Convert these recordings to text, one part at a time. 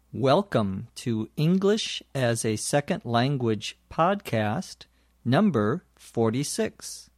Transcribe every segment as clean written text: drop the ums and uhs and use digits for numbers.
Welcome to English as a Second Language podcast, number 46.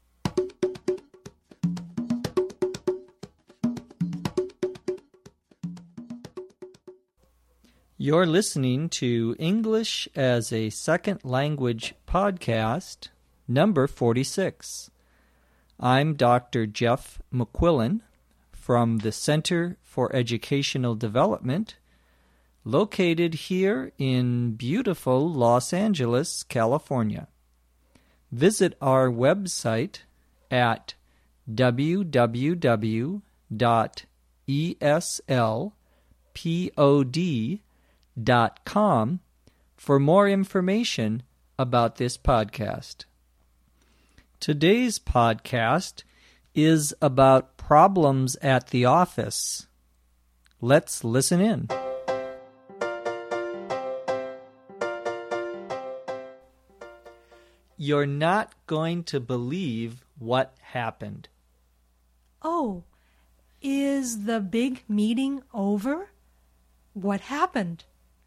You're listening to English as a Second Language podcast, number 46. I'm Dr. Jeff McQuillan from the Center for Educational Development, located here in beautiful Los Angeles, California. Visit our website at www.eslpod.com for more information about this podcast. Today's podcast is about problems at the office. Let's listen in. You're not going to believe what happened. Oh, is the big meeting over? What happened?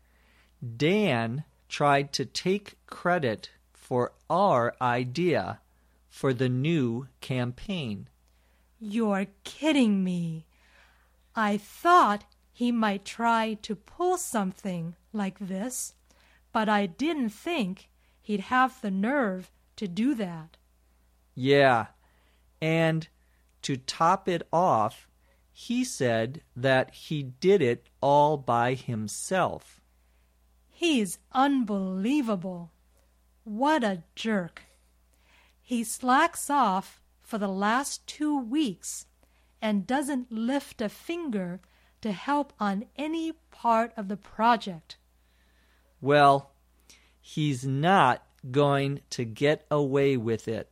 Dan tried to take credit for our idea for the new campaign. You're kidding me. I thought he might try to pull something like this, but I didn't think he'd have the nerve to do that. Yeah, and to top it off, he said that he did it all by himself. He's unbelievable. What a jerk. He slacks off for the last 2 weeks and doesn't lift a finger to help on any part of the project. Well, he's not going to get away with it.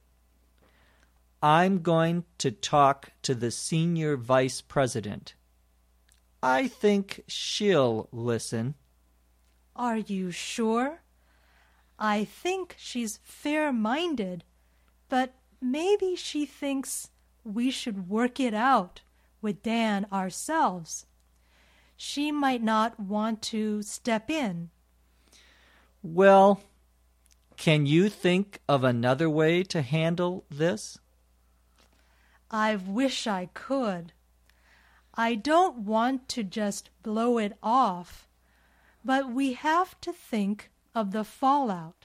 I'm going to talk to the senior vice president. I think she'll listen. Are you sure? I think she's fair-minded, but maybe she thinks we should work it out with Dan ourselves. She might not want to step in. Well, can you think of another way to handle this? I wish I could. I don't want to just blow it off, but we have to think of the fallout.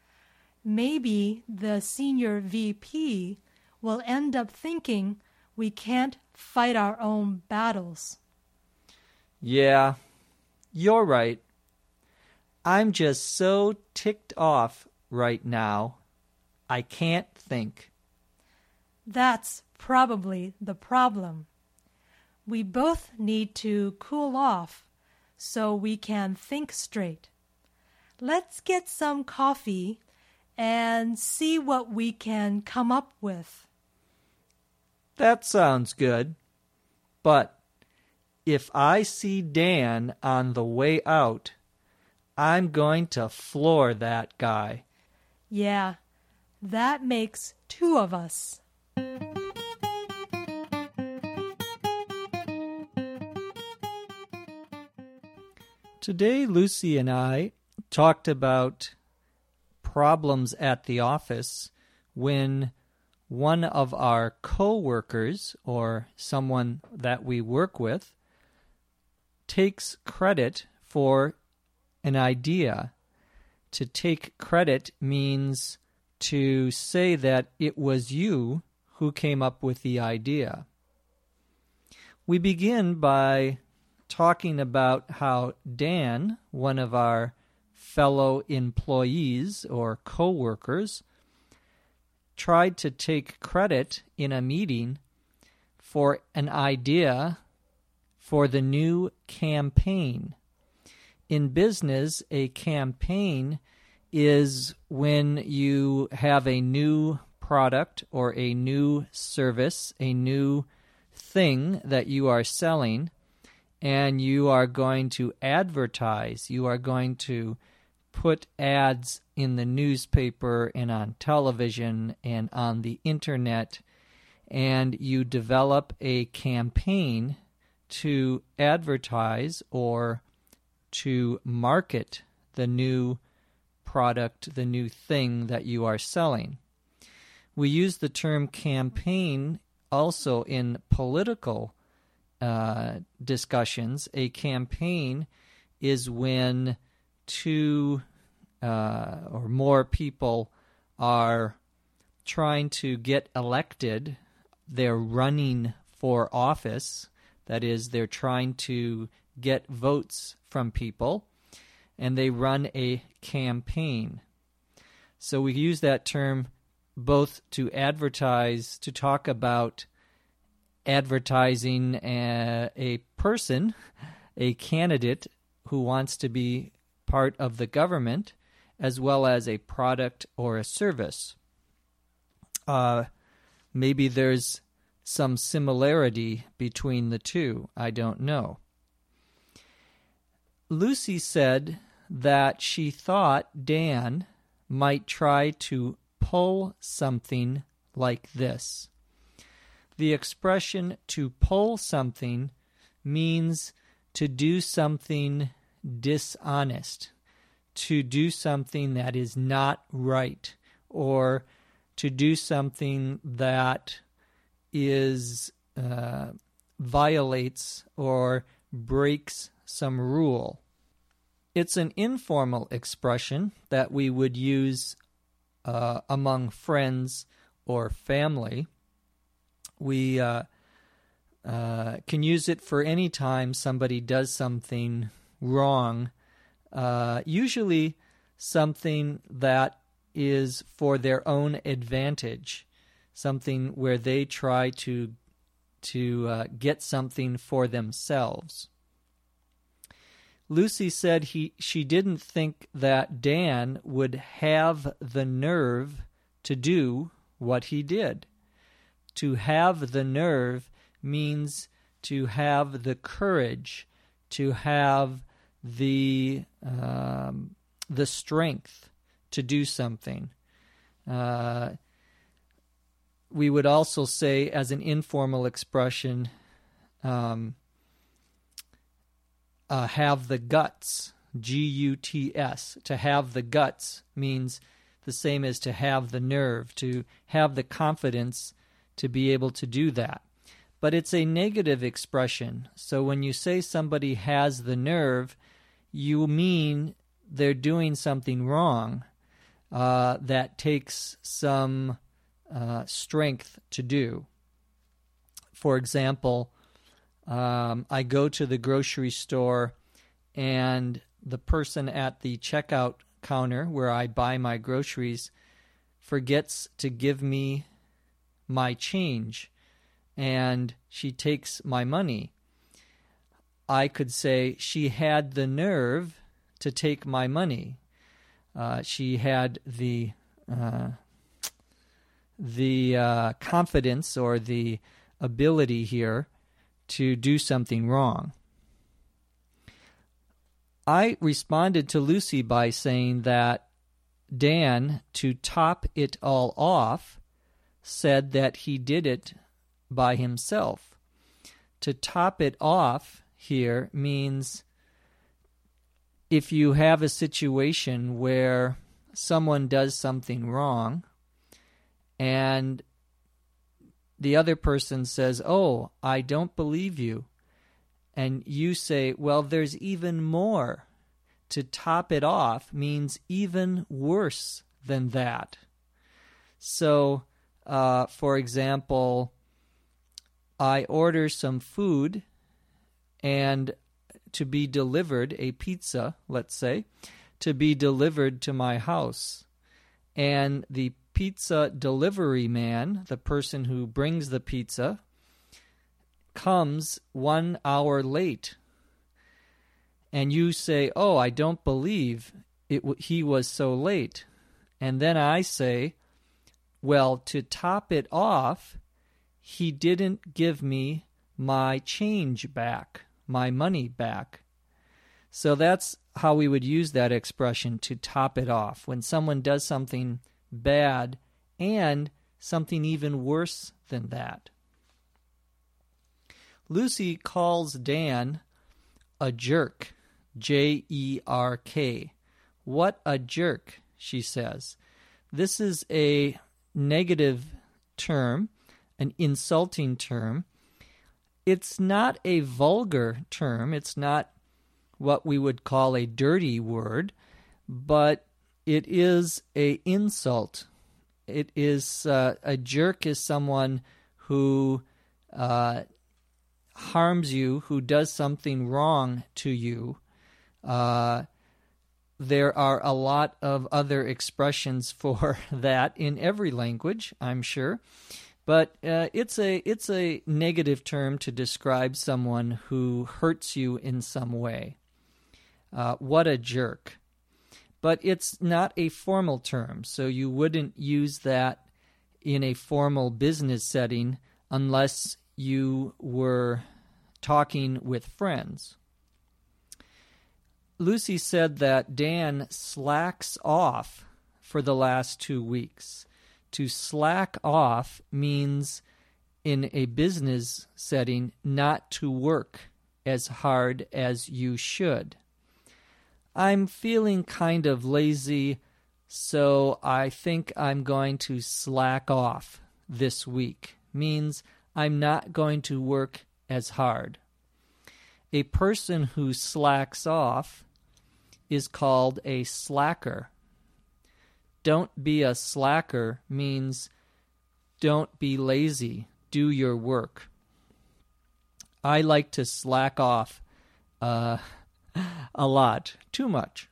Maybe the senior VP will end up thinking we can't fight our own battles. Yeah, you're right. I'm just so ticked off right now, I can't think. That's probably the problem. We both need to cool off so we can think straight. Let's get some coffee and see what we can come up with. That sounds good. But if I see Dan on the way out, I'm going to floor that guy. Yeah, that makes 2 of us. Today, Lucy and I talked about problems at the office when one of our co-workers, or someone that we work with, takes credit for an idea. To take credit means to say that it was you who came up with the idea. We begin by talking about how Dan, one of our fellow employees or co-workers, tried to take credit in a meeting for an idea for the new campaign. In business, a campaign is when you have a new product or a new service, a new thing that you are selling, and you are going to advertise. You are going to put ads in the newspaper and on television and on the internet, and you develop a campaign to advertise or to market the new product, the new thing that you are selling. We use the term campaign also in political discussions. A campaign is when two or more people are trying to get elected. They're running for office. That is, they're trying to get votes from people, and they run a campaign. So we use that term both to advertise, to talk about advertising a person, a candidate who wants to be part of the government, as well as a product or a service. Maybe there's some similarity between the two. I don't know. Lucy said that she thought Dan might try to pull something like this. The expression to pull something means to do something dishonest, to do something that is not right, or to do something that is violates or breaks some rule. It's an informal expression that we would use among friends or family. We can use it for any time somebody does something wrong, usually something that is for their own advantage, something where they try to get something for themselves. Lucy said she didn't think that Dan would have the nerve to do what he did. To have the nerve means to have the courage, to have the strength to do something. We would also say, as an informal expression, have the guts, G-U-T-S. To have the guts means the same as to have the nerve, to have the confidence to be able to do that. But it's a negative expression. So when you say somebody has the nerve, you mean they're doing something wrong that takes some strength to do. For example, I go to the grocery store and the person at the checkout counter where I buy my groceries forgets to give me my change, and she takes my money. I could say she had the nerve to take my money. She had the confidence or the ability here to do something wrong. I responded to Lucy by saying that Dan, to top it all off, said that he did it by himself. To top it off here means if you have a situation where someone does something wrong and the other person says, "Oh, I don't believe you," and you say, "Well, there's even more." To top it off means even worse than that. So, for example, I order some food and to be delivered, a pizza, let's say, to be delivered to my house. And the pizza delivery man, the person who brings the pizza, comes 1 hour late. And you say, "Oh, I don't believe he was so late." And then I say, "Well, to top it off, he didn't give me my change back, my money back." So that's how we would use that expression, to top it off, when someone does something bad and something even worse than that. Lucy calls Dan a jerk. Jerk. What a jerk, she says. This is a negative term, an insulting term. It's not a vulgar term. It's not what we would call a dirty word, but it is an insult. It is a jerk is someone who harms you, who does something wrong to you. There are a lot of other expressions for that in every language, I'm sure. But it's a negative term to describe someone who hurts you in some way. What a jerk. But it's not a formal term, so you wouldn't use that in a formal business setting unless you were talking with friends. Lucy said that Dan slacks off for the last 2 weeks. To slack off means, in a business setting, not to work as hard as you should. I'm feeling kind of lazy, so I think I'm going to slack off this week. Means I'm not going to work as hard. A person who slacks off is called a slacker. Don't be a slacker means don't be lazy. Do your work. I like to slack off a lot, too much.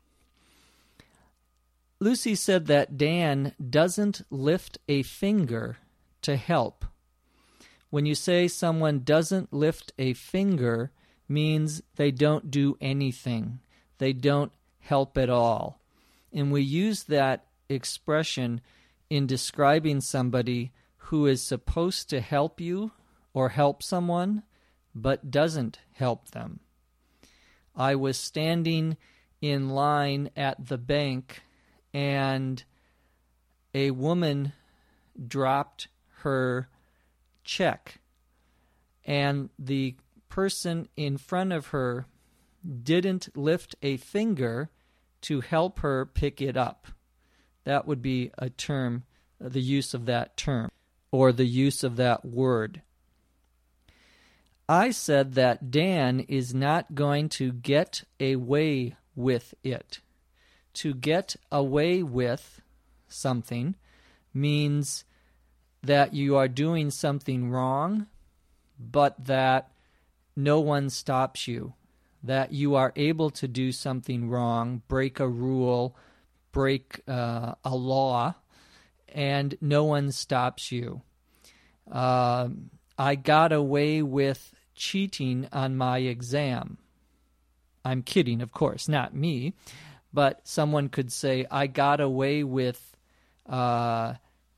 Lucy said that Dan doesn't lift a finger to help. When you say someone doesn't lift a finger, means they don't do anything. They don't help at all. And we use that expression in describing somebody who is supposed to help you or help someone, but doesn't help them. I was standing in line at the bank, and a woman dropped her check, and the person in front of her didn't lift a finger to help her pick it up. That would be a term, the use of that term, or the use of that word. I said that Dan is not going to get away with it. To get away with something means that you are doing something wrong, but that no one stops you. That you are able to do something wrong, break a rule, break a law, and no one stops you. I got away with cheating on my exam. I'm kidding, of course, not me, but someone could say, I got away with not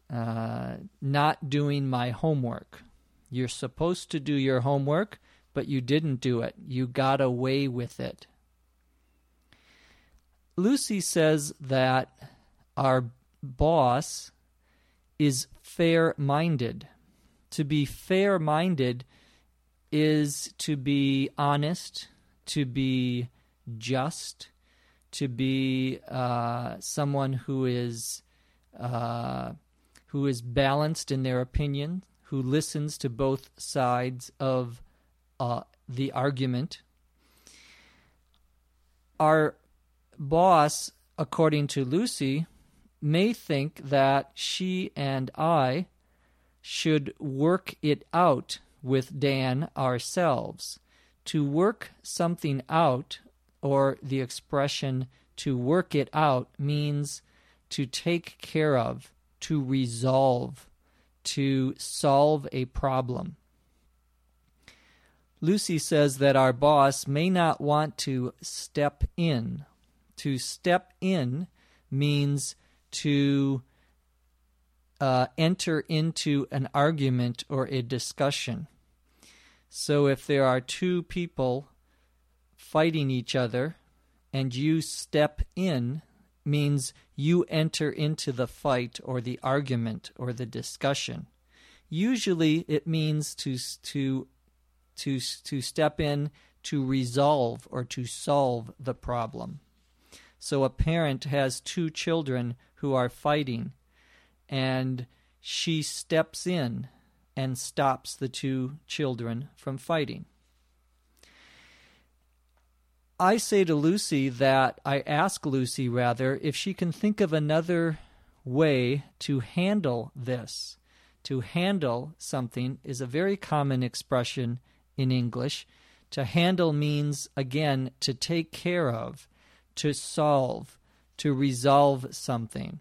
doing my homework. You're supposed to do your homework, but you didn't do it. You got away with it. Lucy says that our boss is fair-minded. To be fair-minded is to be honest, to be just, to be someone who is balanced in their opinion, who listens to both sides of the argument. Our boss, according to Lucy, may think that she and I should work it out with Dan ourselves. To work something out, or the expression to work it out, means to take care of, to resolve, to solve a problem. Lucy says that our boss may not want to step in. To step in means to enter into an argument or a discussion. So if there are two people fighting each other and you step in, means you enter into the fight or the argument or the discussion. Usually it means to step in to resolve or to solve the problem. So a parent has two children who are fighting, and she steps in and stops the two children from fighting. I ask Lucy, if she can think of another way to handle this. To handle something is a very common expression in English. To handle means, again, to take care of, to solve, to resolve something.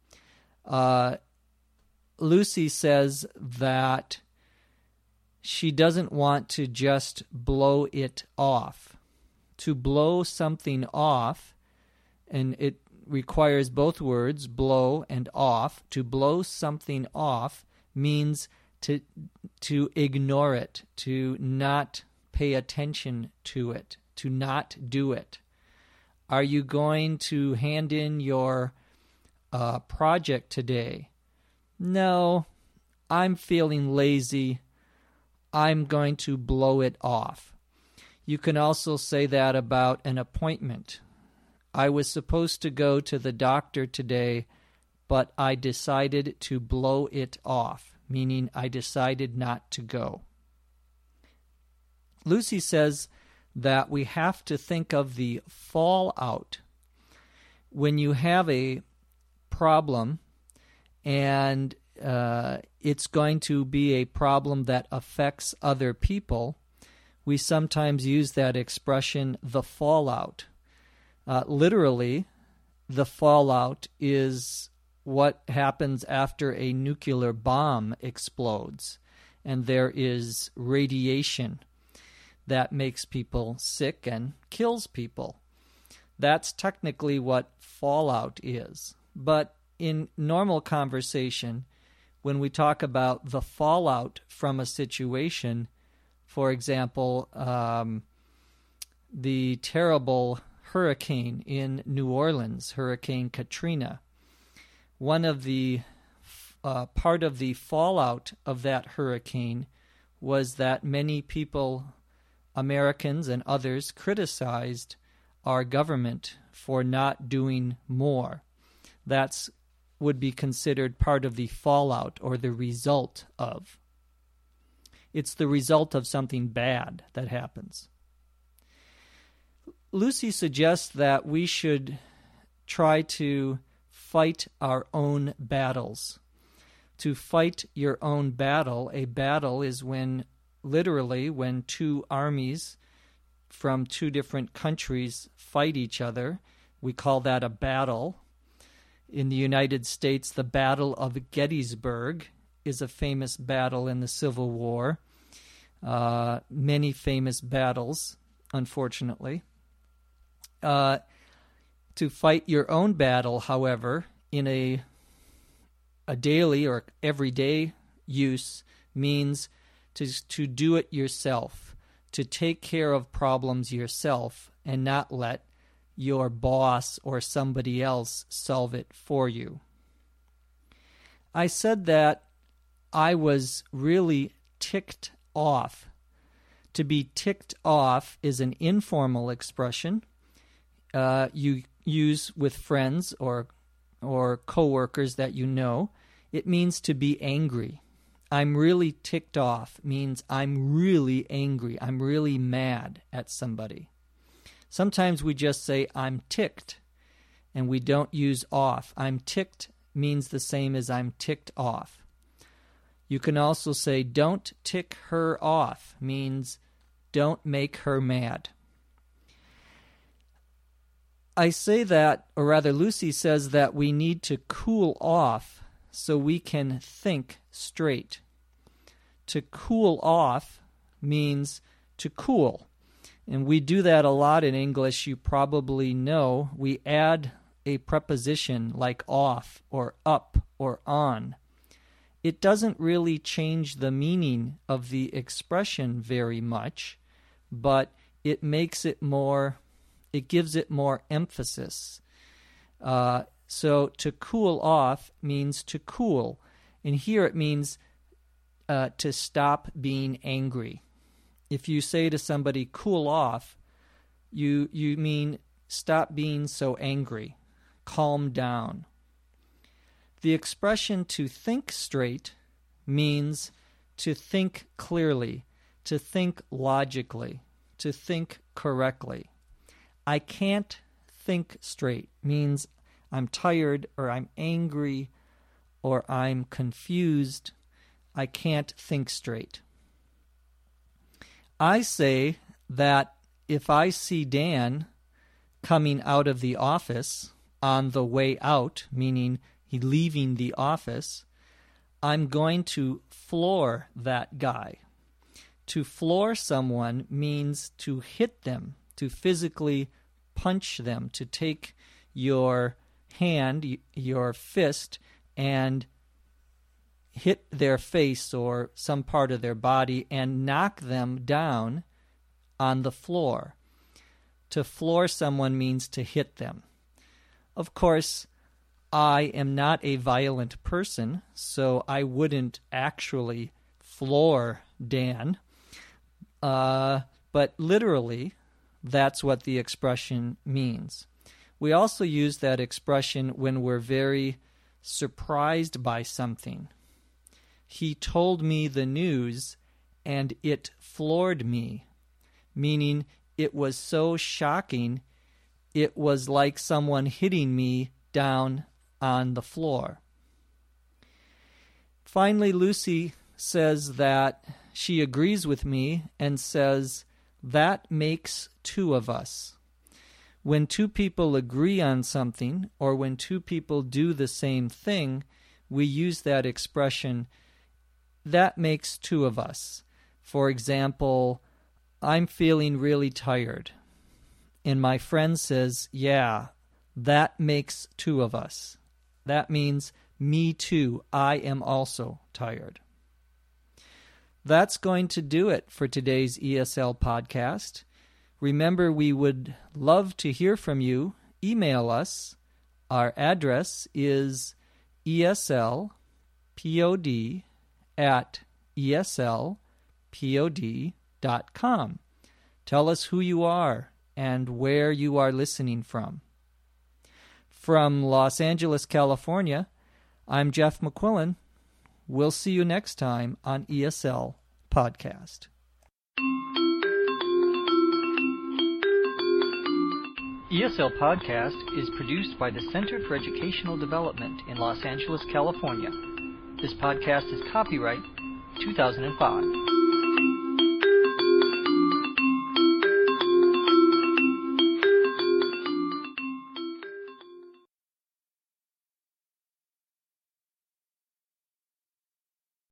Lucy says that she doesn't want to just blow it off. To blow something off, and it requires both words, blow and off. To blow something off means to ignore it, to not pay attention to it, to not do it. Are you going to hand in your project today? No, I'm feeling lazy. I'm going to blow it off. You can also say that about an appointment. I was supposed to go to the doctor today, but I decided to blow it off, meaning I decided not to go. Lucy says that we have to think of the fallout. When you have a problem and it's going to be a problem that affects other people, we sometimes use that expression, the fallout. Literally, the fallout is what happens after a nuclear bomb explodes, and there is radiation that makes people sick and kills people. That's technically what fallout is. But in normal conversation, when we talk about the fallout from a situation, for example, the terrible hurricane in New Orleans, Hurricane Katrina, one of the part of the fallout of that hurricane was that many people, Americans and others, criticized our government for not doing more. That would be considered part of the fallout or the result of. It's the result of something bad that happens. Lucy suggests that we should try to fight our own battles. To fight your own battle, a battle is when two armies from two different countries fight each other. We call that a battle. In the United States, the Battle of Gettysburg is a famous battle in the Civil War. Many famous battles, unfortunately. To fight your own battle, however, in a daily or everyday use means to do it yourself, to take care of problems yourself and not let your boss or somebody else solve it for you. I said that I was really ticked off. To be ticked off is an informal expression you use with friends or coworkers that you know. It means to be angry. I'm really ticked off means I'm really angry. I'm really mad at somebody. Sometimes we just say, I'm ticked, and we don't use off. I'm ticked means the same as I'm ticked off. You can also say, don't tick her off, means don't make her mad. I say that, or rather Lucy says that we need to cool off so we can think straight. To cool off means to cool. And we do that a lot in English, you probably know. We add a preposition like off or up or on. It doesn't really change the meaning of the expression very much, but it gives it more emphasis. So to cool off means to cool. And here it means to stop being angry. If you say to somebody, cool off, you mean stop being so angry, calm down. The expression to think straight means to think clearly, to think logically, to think correctly. I can't think straight means I'm tired or I'm angry or I'm confused. I can't think straight. I say that if I see Dan coming out of the office on the way out, meaning he leaving the office, I'm going to floor that guy. To floor someone means to hit them, to physically punch them, to take your hand, your fist, and hit their face or some part of their body and knock them down on the floor. To floor someone means to hit them. Of course, I am not a violent person, so I wouldn't actually floor Dan. But literally, that's what the expression means. We also use that expression when we're very surprised by something. He told me the news and it floored me, meaning it was so shocking, it was like someone hitting me down on the floor. Finally, Lucy says that she agrees with me and says, that makes two of us. When two people agree on something, or when two people do the same thing, we use that expression, that makes two of us. For example, I'm feeling really tired. And my friend says, yeah, that makes two of us. That means, me too, I am also tired. That's going to do it for today's ESL podcast. Remember, we would love to hear from you. Email us. Our address is eslpod@eslpod.com. Tell us who you are and where you are listening from. From Los Angeles, California, I'm Jeff McQuillan. We'll see you next time on ESL Podcast. ESL Podcast is produced by the Center for Educational Development in Los Angeles, California. This podcast is copyright 2005.